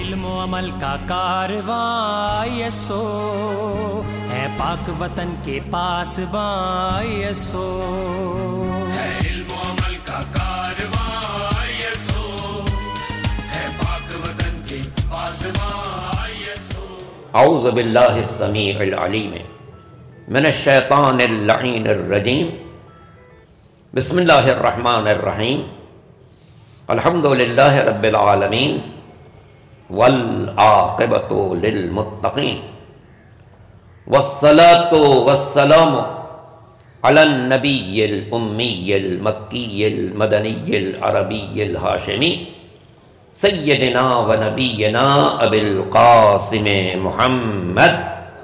علم و عمل کا کارواں یہ سو ہے پاک وطن کے پاس باں یہ سو ہے علم و عمل کا کارواں یہ سو ہے پاک وطن کے پاس باں یہ سو. اعوذ باللہ السمیع العلیم من الشیطان اللعین الرجیم. بسم اللہ الرحمن الرحیم. الحمد للہ رب العالمین والعاقبۃ للمتقین والصلاة والسلام علی النبی الامی المکی المدنی العربی الہاشمی سیدنا و نبینا ابی القاسم محمد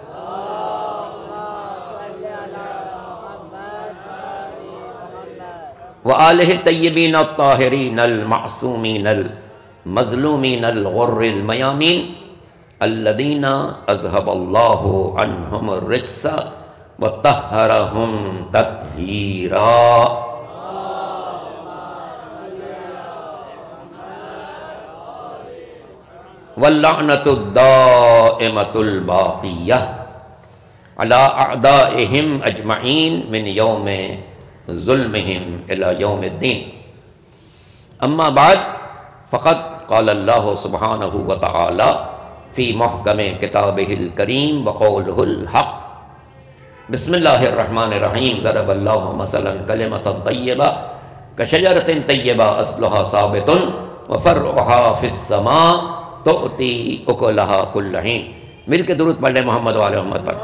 وآلہ الطیبین الطاہرین المعصومین المظلومین الغر المیامین الذین اذہب اللہ عنہم الرجس وطہرہم تطہیرا. واللعنۃ الدائمۃ الباقیہ علی اعدائہم اجمعین من یوم ظلمہم الی یوم الدین. اما بعد فقد قال اللہ سبحانہ وتعالی فی محکم کتابہ الکریم وقولہ الحق. بسم اللہ الرحمن الرحیم. ضرب اللہ مثلا کلمۃ طیبہ کشجرۃ طیبہ اصلھا ثابت وفرعھا فی السماء تؤتی اکلھا کل حین. مل کے درود پڑھ لیں محمد و آل محمد پر.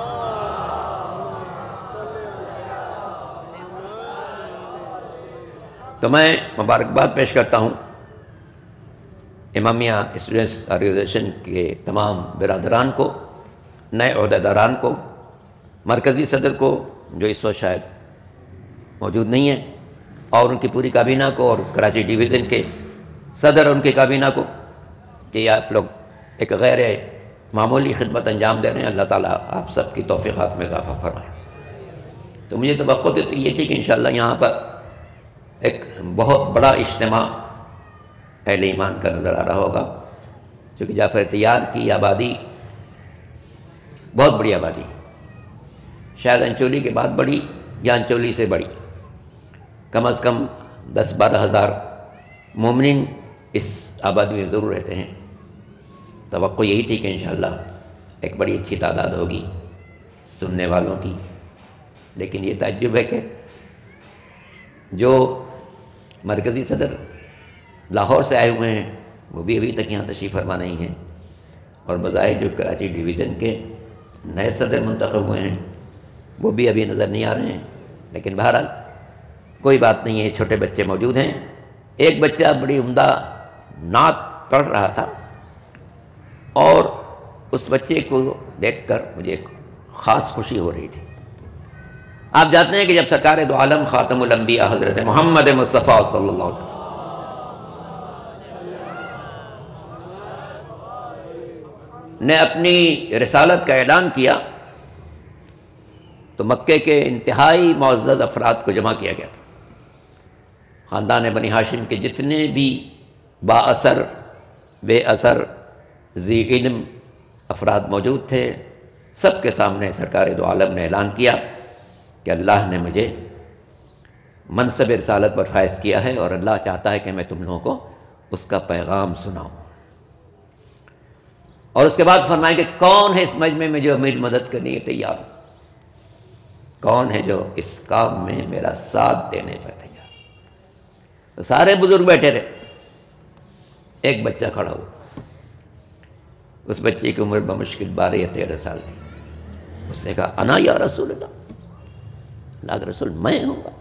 تو میں مبارکباد پیش کرتا ہوں امامیہ اسٹوڈنٹس آرگنائزیشن کے تمام برادران کو، نئے عہدیداران کو، مرکزی صدر کو جو اس وقت شاید موجود نہیں ہیں، اور ان کی پوری کابینہ کو، اور کراچی ڈویژن کے صدر اور ان کی کابینہ کو، کہ آپ لوگ ایک غیر معمولی خدمت انجام دے رہے ہیں. اللہ تعالیٰ آپ سب کی توفیقات میں اضافہ فرمائے. تو مجھے توقع یہ تھی کہ انشاءاللہ یہاں پر ایک بہت بڑا اجتماع اہل ایمان کا نظر آ رہا ہوگا، چونکہ جعفر طیار کی آبادی بہت بڑی آبادی، شاید انچولی کے بعد بڑی یا انچولی سے بڑی. کم از کم 10-12 ہزار مومنین اس آبادی میں ضرور رہتے ہیں. توقع یہی تھی کہ انشاءاللہ ایک بڑی اچھی تعداد ہوگی سننے والوں کی. لیکن یہ تعجب ہے کہ جو مرکزی صدر لاہور سے آئے ہوئے ہیں وہ بھی ابھی تک یہاں تشریف فرما نہیں ہیں، اور بظاہر جو کراچی ڈویژن کے نئے صدر منتخب ہوئے ہیں وہ بھی ابھی نظر نہیں آ رہے ہیں. لیکن بہرحال کوئی بات نہیں ہے، چھوٹے بچے موجود ہیں. ایک بچہ بڑی عمدہ نعت پڑھ رہا تھا، اور اس بچے کو دیکھ کر مجھے ایک خاص خوشی ہو رہی تھی. آپ جانتے ہیں کہ جب سرکار دو عالم خاتم الانبیاء حضرت محمد مصطفیٰ صلی اللہ علیہ وسلم نے اپنی رسالت کا اعلان کیا تو مکے کے انتہائی معزز افراد کو جمع کیا گیا تھا. خاندان بنی ہاشم کے جتنے بھی با اثر، بے اثر، ذی علم افراد موجود تھے، سب کے سامنے سرکار دو عالم نے اعلان کیا کہ اللہ نے مجھے منصب رسالت پر فائز کیا ہے، اور اللہ چاہتا ہے کہ میں تم لوگوں کو اس کا پیغام سناؤں. اور اس کے بعد فرمائیں کہ کون ہے اس مجمع میں جو میری مدد کرنے کے تیار ہو، کون ہے جو اس کام میں میرا ساتھ دینے پر تیار. تو سارے بزرگ بیٹھے رہے. ایک بچہ کھڑا ہوا. اس بچے کی عمر بمشکل 12 یا 13 سال تھی. اس نے کہا انا یا رسول اللہ، اللہ کے رسول میں ہوں گا.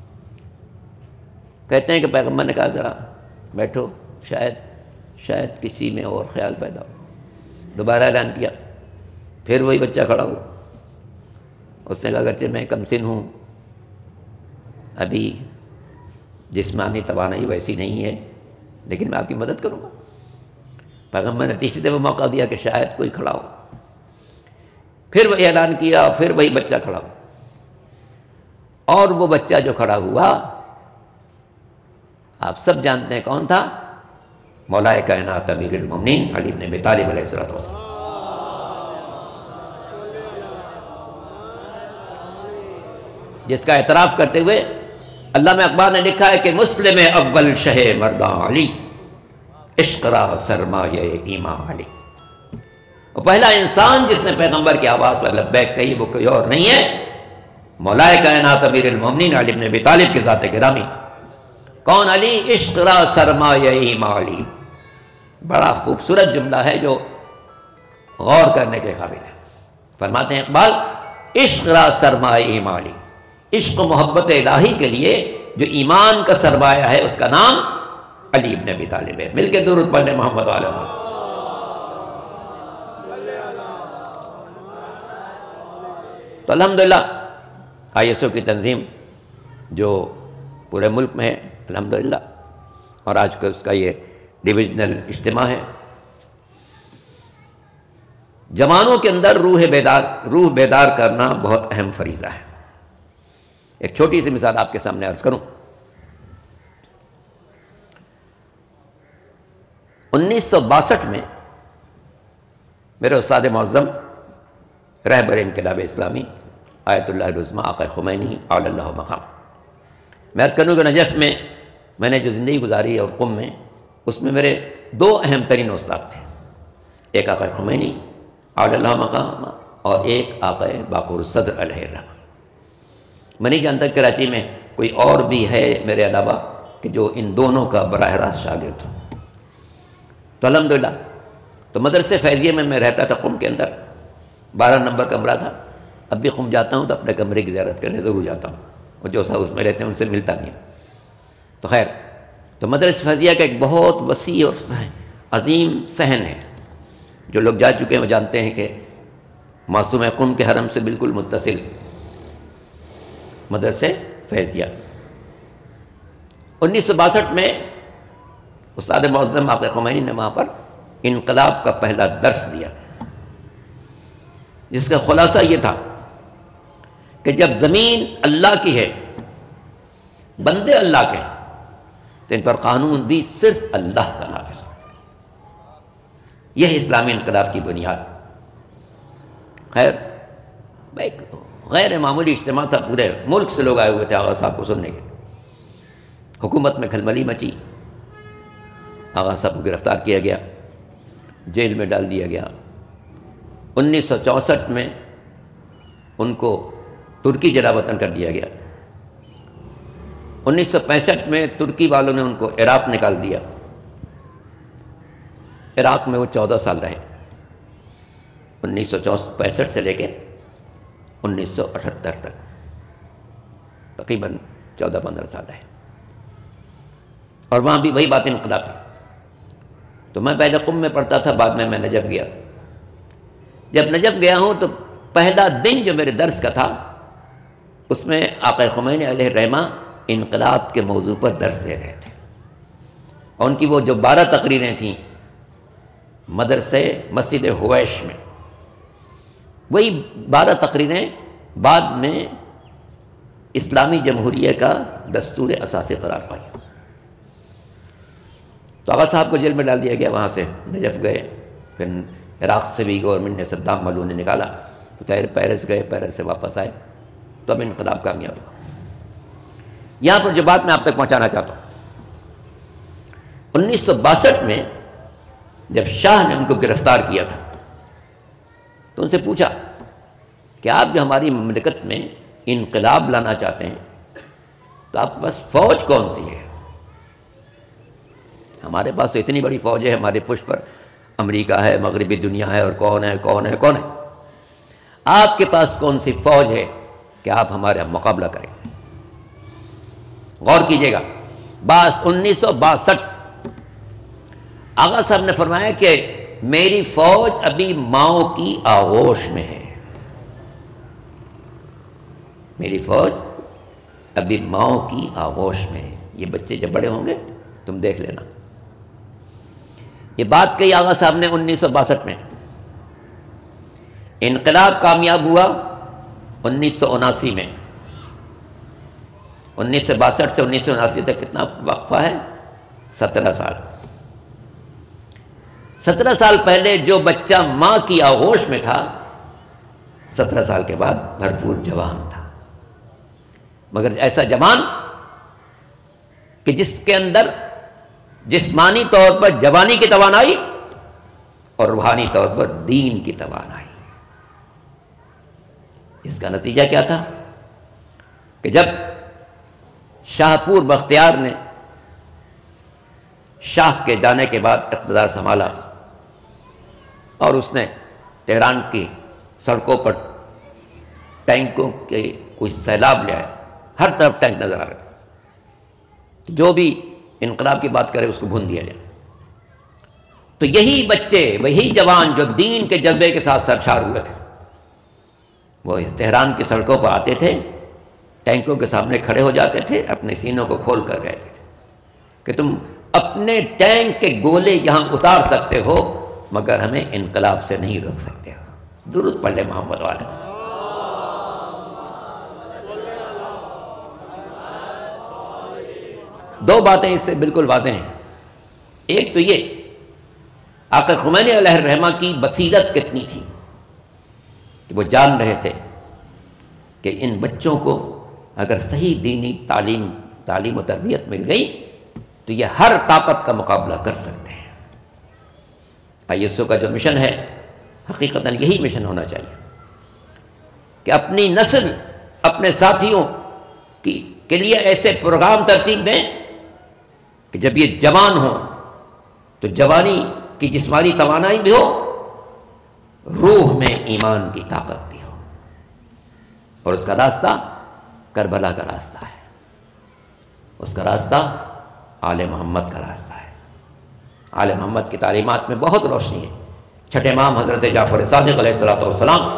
کہتے ہیں کہ پیغمبر نے کہا ذرا بیٹھو، شاید کسی میں اور خیال پیدا ہو. دوبارہ اعلان کیا. پھر وہی بچہ کھڑا ہوا. اس نے کہا اگرچہ میں کم سن ہوں، ابھی جسمانی توانائی ویسی نہیں ہے، لیکن میں آپ کی مدد کروں گا. پیغمبر نے تیسری دفعہ موقع دیا کہ شاید کوئی کھڑا ہو. پھر وہی اعلان کیا، پھر وہی بچہ کھڑا ہوا. اور وہ بچہ جو کھڑا ہوا آپ سب جانتے ہیں کون تھا؟ مولا کائنات امیر المومنین علی بن ابی طالب علیہ السلام. جس کا اعتراف کرتے ہوئے علامہ اقبال نے لکھا ہے کہ مسلم اول شہ مرداں علی، عشق را سرمایہ ایمان علی. اور پہلا انسان جس نے پیغمبر کی آواز پر لبیک کہی وہ کوئی اور نہیں ہے، مولا کائنات امیر المومنین علی بن ابی طالب کی ذات گرامی. کون علی؟ عشق را سرمایہ ایمان علی. بڑا خوبصورت جملہ ہے جو غور کرنے کے قابل ہے. فرماتے ہیں اقبال، عشق را سرمایہ ایمان علی، عشق و محبت الہی کے لیے جو ایمان کا سرمایہ ہے اس کا نام علی بن ابی طالب ہے. مل کے درود پڑھنے محمد علیہ وسلم. تو الحمدللہ ISO کی تنظیم جو پورے ملک میں ہے الحمدللہ، اور آج کل اس کا یہ ڈویژنل اجتماع ہے. جوانوں کے اندر روح بیدار کرنا بہت اہم فریضہ ہے. ایک چھوٹی سی مثال آپ کے سامنے عرض کروں. 1962 میں میرے استاد معظم رہبر انقلاب اسلامی آیت اللہ العظمیٰ آقا خمینی علی اللہ مقام، میں عرض کروں کہ نجف میں نے جو زندگی گزاری اور قم میں، اس میں میرے دو اہم ترین استاد تھے. ایک آقا خمینی علی اللہ مقام اور ایک آقا باقر الصدر علیہ الرحمہ. میں نہیں جانتا کراچی میں کوئی اور بھی ہے میرے علاوہ کہ جو ان دونوں کا براہ راست شاگرد ہو. تو الحمدللہ تو مدرسے فیضیہ میں رہتا تھا قم کے اندر، 12 نمبر کمرہ تھا. اب بھی قم جاتا ہوں تو اپنے کمرے کی زیارت کرنے ضرور جاتا ہوں، اور جو صاحب اس میں رہتے ہیں ان سے ملتا نہیں. تو خیر، تو مدرسہ فیضیہ کا ایک بہت وسیع اور عظیم صحن ہے. جو لوگ جا چکے ہیں وہ جانتے ہیں کہ معصوم قم کے حرم سے بالکل متصل مدرسے فیضیہ. 1962 میں استاد معظم آقا خمینی نے وہاں پر انقلاب کا پہلا درس دیا، جس کا خلاصہ یہ تھا کہ جب زمین اللہ کی ہے، بندے اللہ کے، تو ان پر قانون بھی صرف اللہ کا نافذ. یہ اسلامی انقلاب کی بنیاد. خیر، ایک غیر معمولی اجتماع تھا، پورے ملک سے لوگ آئے ہوئے تھے آغا صاحب کو سننے کے. حکومت میں کھلبلی مچی، آغا صاحب کو گرفتار کیا گیا، جیل میں ڈال دیا گیا. 1964 میں ان کو ترکی جلا وطن کر دیا گیا. 1965 میں ترکی والوں نے ان کو عراق نکال دیا. عراق میں وہ 14 سال رہے، 1965 سے لے کے 1978 تک، تقریباً 14-15 سال رہے. اور وہاں بھی وہی بات انقلاب کی. تو میں پہلے قم میں پڑھتا تھا، بعد میں نجف گیا. جب نجف گیا ہوں تو پہلا دن جو میرے درس کا تھا اس میں آقا خمینی علیہ الرحمہ انقلاب کے موضوع پر درس دے رہے تھے. اور ان کی وہ جو 12 تقریریں تھیں مدرسے مسجد حویش میں، وہی 12 تقریریں بعد میں اسلامی جمہوریہ کا دستور اساسی قرار پائی. تو آغا صاحب کو جیل میں ڈال دیا گیا، وہاں سے نجف گئے. پھر عراق سے بھی گورنمنٹ نے صدام ملعون نے نکالا، تو پیرس گئے، پیرس سے واپس آئے. تو اب انقلاب کامیاب ہوا. یہاں پر جو بات میں آپ تک پہنچانا چاہتا ہوں، 1962 میں جب شاہ نے ان کو گرفتار کیا تھا تو ان سے پوچھا کہ آپ جو ہماری مملکت میں انقلاب لانا چاہتے ہیں تو آپ کے پاس فوج کون سی ہے؟ ہمارے پاس تو اتنی بڑی فوج ہے، ہمارے پشت پر امریکہ ہے، مغربی دنیا ہے، اور کون ہے. آپ کے پاس کون سی فوج ہے کہ آپ ہمارے مقابلہ کریں؟ غور کیجئے گا، 1962 آغا صاحب نے فرمایا کہ میری فوج ابھی ماؤں کی آغوش میں ہے. میری فوج ابھی ماؤں کی آغوش میں ہے. یہ بچے جب بڑے ہوں گے تم دیکھ لینا. یہ بات کہی آغا صاحب نے 1962 میں. انقلاب کامیاب ہوا 1979 میں. 1962 سے 1979 تک کتنا وقفہ ہے؟ 17 سال. 17 سال پہلے جو بچہ ماں کی آغوش میں تھا 17 سال کے بعد بھرپور جوان تھا، مگر ایسا جوان کہ جس کے اندر جسمانی طور پر جوانی کی توانائی اور روحانی طور پر دین کی توانائی۔ اس کا نتیجہ کیا تھا کہ جب شاہ پور بختیار نے شاہ کے جانے کے بعد اقتدار سنبھالا اور اس نے تہران کی سڑکوں پر ٹینکوں کے کوئی سیلاب لے آئے، ہر طرف ٹینک نظر آ رہے تھے، جو بھی انقلاب کی بات کرے اس کو بھون دیا جائے۔ تو یہی بچے، وہی جوان جو دین کے جذبے کے ساتھ سرشار ہوئے تھے، وہ تہران کی سڑکوں پر آتے تھے، ٹینکوں کے سامنے کھڑے ہو جاتے تھے، اپنے سینوں کو کھول کر کہتے تھے کہ تم اپنے ٹینک کے گولے یہاں اتار سکتے ہو مگر ہمیں انقلاب سے نہیں روک سکتے ہو۔ درود پڑھ لے محمد والے۔ دو باتیں اس سے بالکل واضح ہیں۔ ایک تو یہ آقا خمینی علیہ الرحمہ کی بصیرت کتنی تھی کہ وہ جان رہے تھے کہ ان بچوں کو اگر صحیح دینی تعلیم و تربیت مل گئی تو یہ ہر طاقت کا مقابلہ کر سکتے ہیں۔ ISO کا جو مشن ہے حقیقتاً یہی مشن ہونا چاہیے کہ اپنی نسل، اپنے ساتھیوں کے لیے ایسے پروگرام ترتیب دیں کہ جب یہ جوان ہو تو جوانی کی جسمانی توانائی بھی ہو، روح میں ایمان کی طاقت بھی ہو، اور اس کا راستہ کربلا کا راستہ ہے، اس کا راستہ آل محمد کا راستہ ہے۔ آل محمد کی تعلیمات میں بہت روشنی ہے۔ چھٹے امام حضرت جعفر صادق علیہ السلام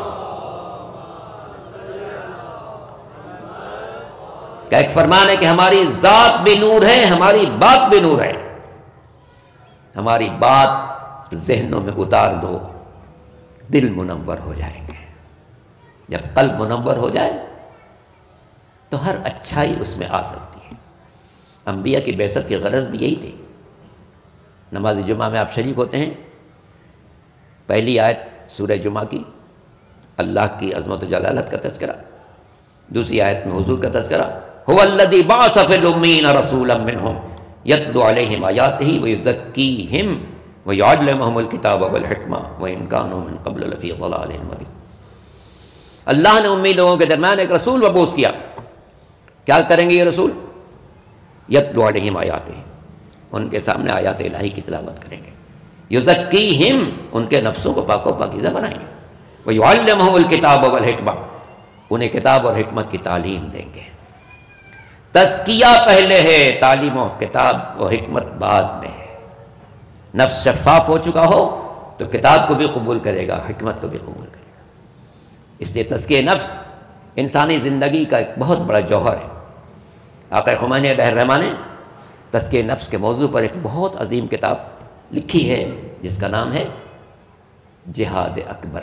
کا ایک فرمان ہے کہ ہماری ذات بھی نور ہے، ہماری بات بھی نور ہے۔ ہماری بات ذہنوں میں اتار دو، دل منور ہو جائیں گے۔ جب قلب منور ہو جائے تو ہر اچھائی اس میں آ سکتی ہے۔ انبیاء کی بعثت کی غرض بھی یہی تھی۔ نماز جمعہ میں آپ شریک ہوتے ہیں، پہلی آیت سورہ جمعہ کی اللہ کی عظمت و جلالت کا تذکرہ، دوسری آیت میں حضور کا تذکرہ، هو الذی بعث فی الامین رسولا منہم یتلو علیہم آیاتہ ویزکیہم ویعلمہم الکتاب والحکمہ وان کانوا من قبل لفی ضلال مبین۔ اللہ نے امی لوگوں کے درمیان ایک رسول مبعوث کیا۔ کیا کریں گے یہ رسول؟ یتلو علیہم آیاتہ، ان کے سامنے آیات الہی کی تلاوت کریں گے، یزکیہم، ان کے نفسوں کو پاک و پاکیزہ بنائیں گے، ویعلمہم الکتاب والحکمہ، انہیں کتاب اور حکمت کی تعلیم دیں گے۔ تزکیہ پہلے ہے، تعلیم و کتاب و حکمت بعد میں ہے۔ نفس شفاف ہو چکا ہو تو کتاب کو بھی قبول کرے گا، حکمت کو بھی قبول کرے گا۔ اس لیے تزکیہ نفس انسانی زندگی کا ایک بہت بڑا جوہر ہے۔ آقا خمینی علیہ الرحمہ نے تزکیہ نفس کے موضوع پر ایک بہت عظیم کتاب لکھی ہے جس کا نام ہے جہاد اکبر۔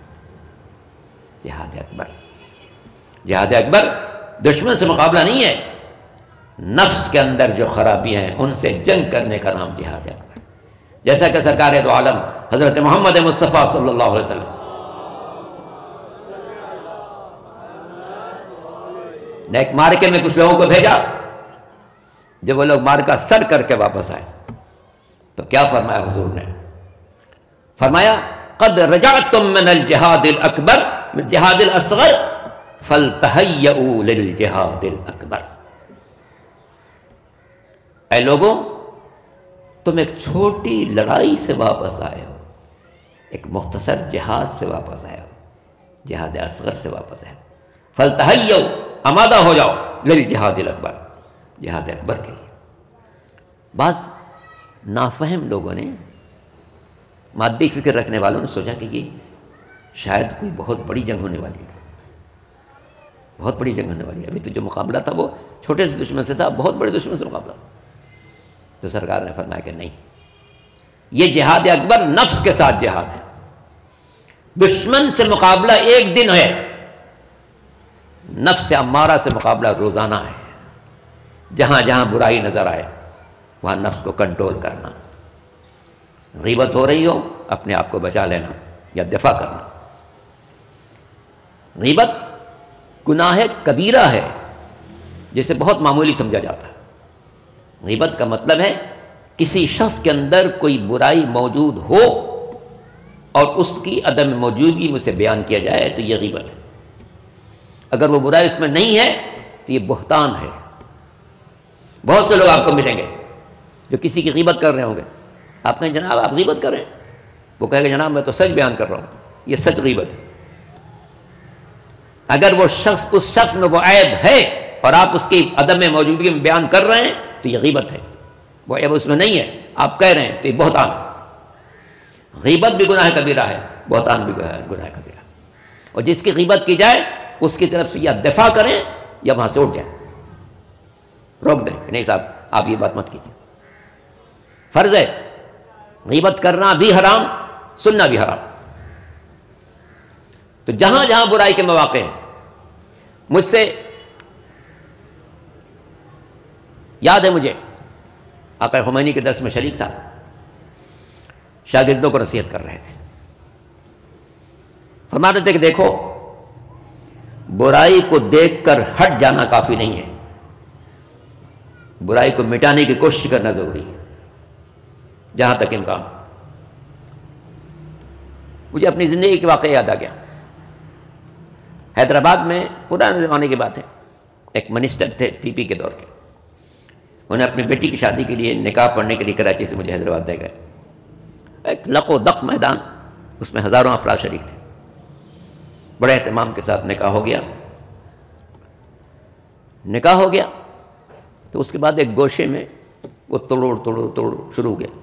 جہاد اکبر، جہاد اکبر دشمن سے مقابلہ نہیں ہے، نفس کے اندر جو خرابیاں ہیں ان سے جنگ کرنے کا نام جہاد اکبر۔ جیسا کہ سرکار دو عالم حضرت محمد مصطفیٰ صلی اللہ علیہ وسلم نے ایک مارکے میں کچھ لوگوں کو بھیجا، جب وہ لوگ مارکہ سر کر کے واپس آئے تو کیا فرمایا حضور نے؟ فرمایا قد رجعتم من الجہاد الاکبر من جہاد الاصغر فلتہیئوا للجہاد الاکبر۔ اے لوگوں، تم ایک چھوٹی لڑائی سے واپس آئے ہو، ایک مختصر جہاد سے واپس آئے ہو، جہاد اصغر سے واپس آئے ہو، فلتہیئوا، آمادہ ہو جاؤ، للجہاد الاکبر، جہاد اکبر کے لیے۔ بعض نافہم لوگوں نے، مادی فکر رکھنے والوں نے سوچا کہ یہ شاید کوئی بہت بڑی جنگ ہونے والی ہے، بہت بڑی جنگ ہونے والی ہے۔ ابھی تو جو مقابلہ تھا وہ چھوٹے سے دشمن سے تھا، بہت بڑے دشمن سے مقابلہ تھا۔ تو سرکار نے فرمایا کہ نہیں، یہ جہاد اکبر نفس کے ساتھ جہاد ہے۔ دشمن سے مقابلہ ایک دن ہے، نفس امارہ سے مقابلہ روزانہ ہے۔ جہاں جہاں برائی نظر آئے وہاں نفس کو کنٹرول کرنا۔ غیبت ہو رہی ہو اپنے آپ کو بچا لینا یا دفاع کرنا. غیبت گناہ کبیرہ ہے جسے بہت معمولی سمجھا جاتا ہے. غیبت کا مطلب ہے کسی شخص کے اندر کوئی برائی موجود ہو اور اس کی عدم موجودگی میں سے بیان کیا جائے تو یہ غیبت ہے. اگر وہ برائی اس میں نہیں ہے تو یہ بہتان ہے. بہت سے لوگ آپ کو ملیں گے جو کسی کی غیبت کر رہے ہوں گے. آپ کہیں جناب آپ غیبت کر رہے ہیں, وہ کہے گا جناب میں تو سچ بیان کر رہا ہوں. یہ سچ غیبت ہے. اگر وہ شخص اس شخص میں وہ عیب ہے اور آپ اس کی عدم موجودگی میں بیان کر رہے ہیں تو یہ غیبت ہے. وہ عیب اس میں نہیں ہے, آپ کہہ رہے ہیں تو یہ بہتان ہے. غیبت بھی گناہ کبیرہ ہے, بہتان بھی گناہ کبیرہ. اور جس کی غیبت کی جائے اس کی طرف سے یا دفاع کریں یا وہاں سے اٹھ جائیں, روک دیں نہیں صاحب آپ یہ بات مت کیجیے. فرض ہے غیبت کرنا بھی حرام, سننا بھی حرام. تو جہاں جہاں برائی کے مواقع ہیں, مجھ سے یاد ہے مجھے آقا خمینی کے درس میں شریک تھا, شاگردوں کو نصیحت کر رہے تھے. فرماتے تھے کہ دیکھو برائی کو دیکھ کر ہٹ جانا کافی نہیں ہے, برائی کو مٹانے کی کوشش کرنا ضروری ہے جہاں تک امکان. مجھے اپنی زندگی کے واقعہ یاد آ گیا. حیدرآباد میں پرانے زمانے کی بات ہے, ایک منسٹر تھے پی پی کے دور کے. انہیں اپنی بیٹی کی شادی کے لیے نکاح پڑھنے کے لیے کراچی سے مجھے حیدرآباد لے گئے. ایک لق و دق میدان, اس میں ہزاروں افراد شریک تھے. بڑے اہتمام کے ساتھ نکاح ہو گیا. نکاح ہو گیا تو اس کے بعد ایک گوشے میں وہ توڑ شروع ہو گیا.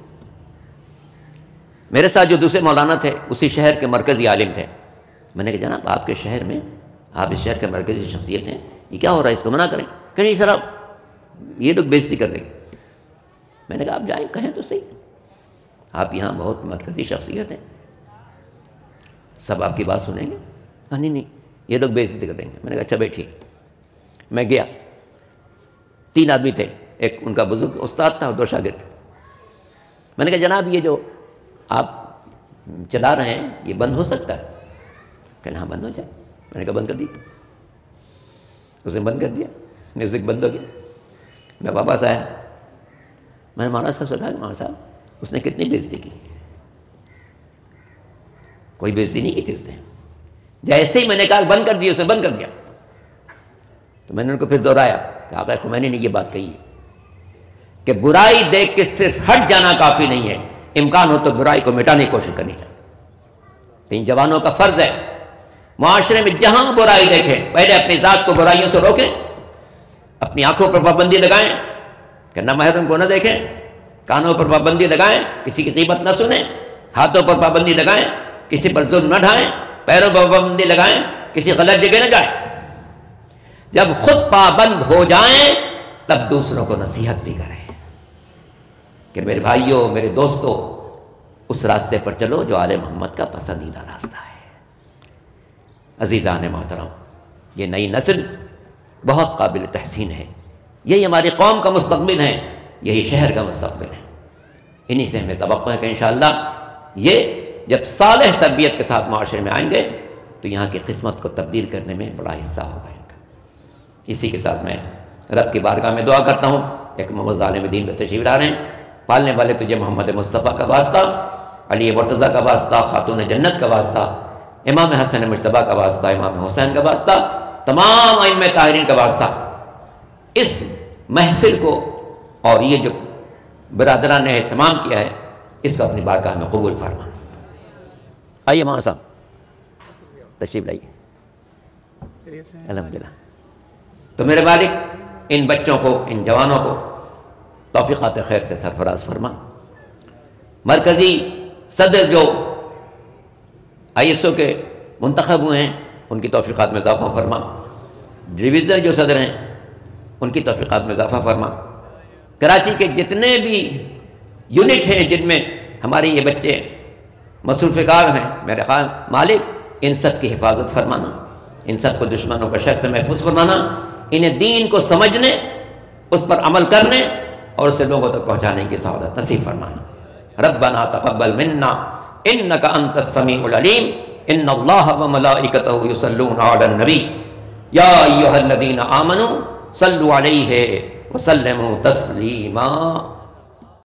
میرے ساتھ جو دوسرے مولانا تھے اسی شہر کے مرکزی عالم تھے. میں نے کہا جناب آپ کے شہر میں, آپ اس شہر کے مرکزی شخصیت ہیں, یہ کیا ہو رہا ہے, اس کو منع کریں. کہ نہیں سر آپ یہ لوگ بےعزتی کر دیں گے. میں نے کہا آپ جائیں کہیں تو صحیح, آپ یہاں بہت مرکزی شخصیت ہیں, سب آپ کی بات سنیں گے. نہیں یہ لوگ بےعزتی کر دیں گے. میں نے کہا اچھا بیٹھیے. میں گیا. 3 آدمی تھے, ایک ان کا بزرگ استاد تھا اور 2 شاگرد. میں نے کہا جناب یہ جو آپ چلا رہے ہیں یہ بند ہو سکتا ہے؟ کہنا ہاں بند ہو جائے. میں نے کہا بند کر دیجیے. اس نے بند کر دیا, میوزک بند ہو گیا. میں واپس آیا. میں نے مولانا صاحب سے کہا کہ مولانا صاحب اس نے کتنی بےعزتی کی. کوئی بےعزتی نہیں کی تھی اس نے. جیسے ہی میں نے کہا بند کر دیا, اس نے بند کر دیا. تو میں نے ان کو پھر دہرایا کہ آقا خمینی نے یہ بات کہی ہے کہ برائی دیکھ کے صرف ہٹ جانا کافی نہیں ہے, امکان ہو تو برائی کو مٹانے کی کوشش کرنی چاہیے. تو ان جوانوں کا فرض ہے معاشرے میں جہاں برائی دیکھیں پہلے اپنی ذات کو برائیوں سے روکیں, اپنی آنکھوں پر پابندی لگائیں کہ نہ محرم کو نہ دیکھیں, کانوں پر پابندی لگائیں کسی کی غیبت نہ سنیں, ہاتھوں پر پابندی لگائیں کسی پر ظلم نہ ڈھائیں, پیروں پر پابندی لگائیں کسی غلط جگہ نہ جائیں. جب خود پابند ہو جائیں تب دوسروں کو نصیحت بھی کریں کہ میرے بھائیوں میرے دوستوں اس راستے پر چلو جو آل محمد کا پسندیدہ راستہ ہے. عزیزان محترم, یہ نئی نسل بہت قابل تحسین ہے. یہی ہماری قوم کا مستقبل ہے, یہی شہر کا مستقبل ہے. انہی سے ہمیں توقع ہے کہ انشاءاللہ یہ جب صالح تربیت کے ساتھ معاشرے میں آئیں گے تو یہاں کی قسمت کو تبدیل کرنے میں بڑا حصہ ہوگا ان کا. اسی کے ساتھ میں رب کی بارگاہ میں دعا کرتا ہوں. ایک محمد عالم دین میں تشریف لا رہے ہیں, پالنے والے تجھے محمد مصطفیٰ کا واسطہ, علی مرتضیٰ کا واسطہ, خاتون جنت کا واسطہ, امام حسن مجتبیٰ کا واسطہ, امام حسین کا واسطہ, تمام ائمہ طاہرین کا واسطہ, اس محفل کو اور یہ جو برادران نے اہتمام کیا ہے اس کو اپنی بارگاہ میں قبول فرما. آئیے مولانا صاحب تشریف لائیے. الحمدللہ. تو میرے مالک ان بچوں کو, ان جوانوں کو توفیقات خیر سے سرفراز فرما. مرکزی صدر جو آئی ایس او کے منتخب ہوئے ہیں ان کی توفیقات میں اضافہ فرما. ڈویژنل جو صدر ہیں ان کی توفیقات میں اضافہ فرما. کراچی کے جتنے بھی یونٹ ہیں جن میں ہمارے یہ بچے مصروف کار ہیں, میرے خیال مالک ان سب کی حفاظت فرمانا, ان سب کو دشمنوں کا شر سے محفوظ فرمانا, انہیں دین کو سمجھنے, اس پر عمل کرنے اور اسے لوگوں تک پہنچانے کی سعادت نصیب فرمانا. ربنا تقبل منا انك انت السميع العليم ان الله وملائكته يصلون على النبي يا ايها الذين آمنوا صلوا عليه وسلموا تسلیما.